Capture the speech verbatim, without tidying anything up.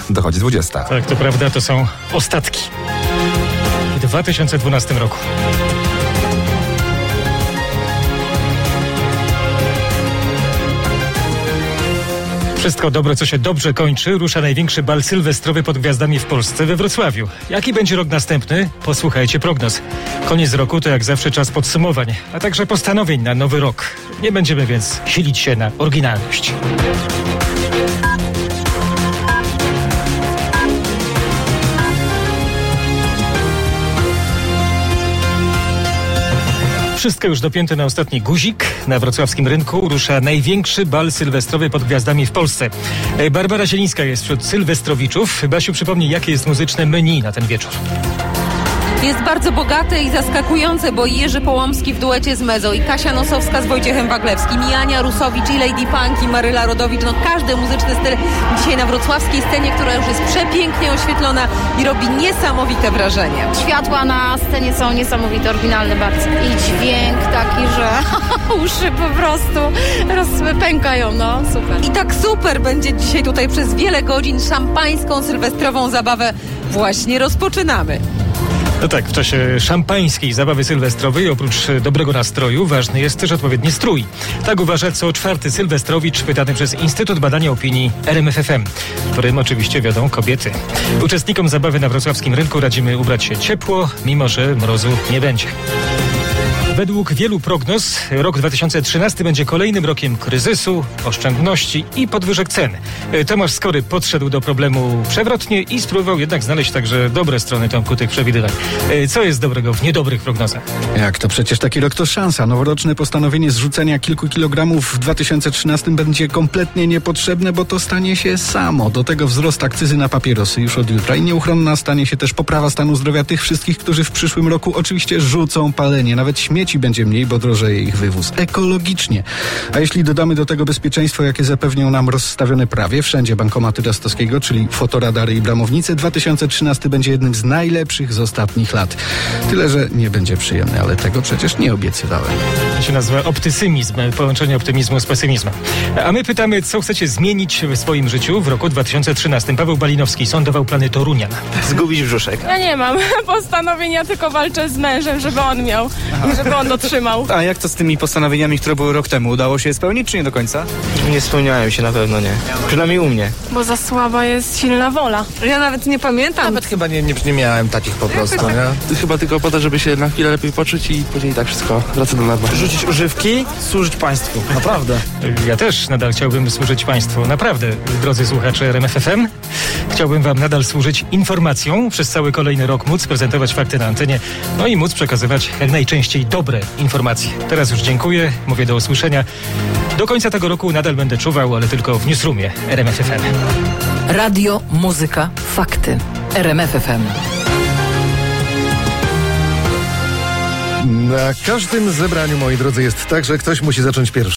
dochodzi dwudziesta. Tak, to prawda, to są ostatki. W dwa tysiące dwunastym roku. Wszystko dobre, co się dobrze kończy, rusza największy bal sylwestrowy pod gwiazdami w Polsce, we Wrocławiu. Jaki będzie rok następny? Posłuchajcie prognoz. Koniec roku to jak zawsze czas podsumowań, a także postanowień na nowy rok. Nie będziemy więc silić się na oryginalność. Wszystko już dopięte na ostatni guzik. Na wrocławskim rynku rusza największy bal sylwestrowy pod gwiazdami w Polsce. Barbara Zielińska jest wśród sylwestrowiczów. Basiu, przypomnij, jakie jest muzyczne menu na ten wieczór. Jest bardzo bogate i zaskakujące, bo Jerzy Połomski w duecie z Mezo i Kasia Nosowska z Wojciechem Waglewskim i Ania Rusowicz i Lady Punk i Maryla Rodowicz. No każdy muzyczny styl dzisiaj na wrocławskiej scenie, która już jest przepięknie oświetlona i robi niesamowite wrażenie. Światła na scenie są niesamowite, oryginalne bardzo. I dźwięk taki, że uszy po prostu rozpękają, no super. I tak super będzie dzisiaj tutaj przez wiele godzin. Szampańską sylwestrową zabawę właśnie rozpoczynamy. No tak, w czasie szampańskiej zabawy sylwestrowej oprócz dobrego nastroju ważny jest też odpowiedni strój. Tak uważa co czwarty sylwestrowicz pytany przez Instytut Badania Opinii R M F F M, w którym oczywiście wiodą kobiety. Uczestnikom zabawy na wrocławskim rynku radzimy ubrać się ciepło, mimo że mrozu nie będzie. Według wielu prognoz rok dwa tysiące trzynasty będzie kolejnym rokiem kryzysu, oszczędności i podwyżek cen. Tomasz Skory podszedł do problemu przewrotnie i spróbował jednak znaleźć także dobre strony, Tomku, tych przewidywań. Co jest dobrego w niedobrych prognozach? Jak to przecież taki rok to szansa. Noworoczne postanowienie zrzucenia kilku kilogramów w dwa tysiące trzynastym będzie kompletnie niepotrzebne, bo to stanie się samo. Do tego wzrost akcyzy na papierosy już od jutra i nieuchronna stanie się też poprawa stanu zdrowia tych wszystkich, którzy w przyszłym roku oczywiście rzucą palenie. Nawet śmieci będzie mniej, bo drożeje ich wywóz ekologicznie. A jeśli dodamy do tego bezpieczeństwo, jakie zapewnią nam rozstawione prawie wszędzie bankomaty Rostowskiego, czyli fotoradary i bramownice, dwa tysiące trzynasty będzie jednym z najlepszych z ostatnich lat. Tyle, że nie będzie przyjemny, ale tego przecież nie obiecywałem. To się nazywa optymizm, połączenie optymizmu z pesymizmem. A my pytamy, co chcecie zmienić w swoim życiu w roku dwa tysiące trzynastym. Paweł Balinowski sondował plany Torunian. Zgubić brzuszek. Ja nie mam postanowienia, tylko walczę z mężem, żeby on miał, żeby on dotrzymał. A jak to z tymi postanowieniami, które były rok temu? Udało się je spełnić, czy nie do końca? Nie spełniają się, na pewno nie. Przynajmniej u mnie. Bo za słaba jest silna wola. Ja nawet nie pamiętam. Nawet chyba nie, nie, nie miałem takich po prostu, nie? Chyba tylko po to, żeby się na chwilę lepiej poczuć i później tak wszystko wraca do normy. Rzucić używki, służyć państwu. Naprawdę. Ja też nadal chciałbym służyć państwu. Naprawdę, drodzy słuchacze R M F F M. Chciałbym wam nadal służyć informacją, przez cały kolejny rok móc prezentować fakty na antenie, no i móc przekazywać jak najczęściej dobre informacje. Teraz już dziękuję, mówię do usłyszenia. Do końca tego roku nadal będę czuwał, ale tylko w newsroomie R M F F M. Radio, muzyka, fakty. R M F F M. Na każdym zebraniu, moi drodzy, jest tak, że ktoś musi zacząć pierwszy.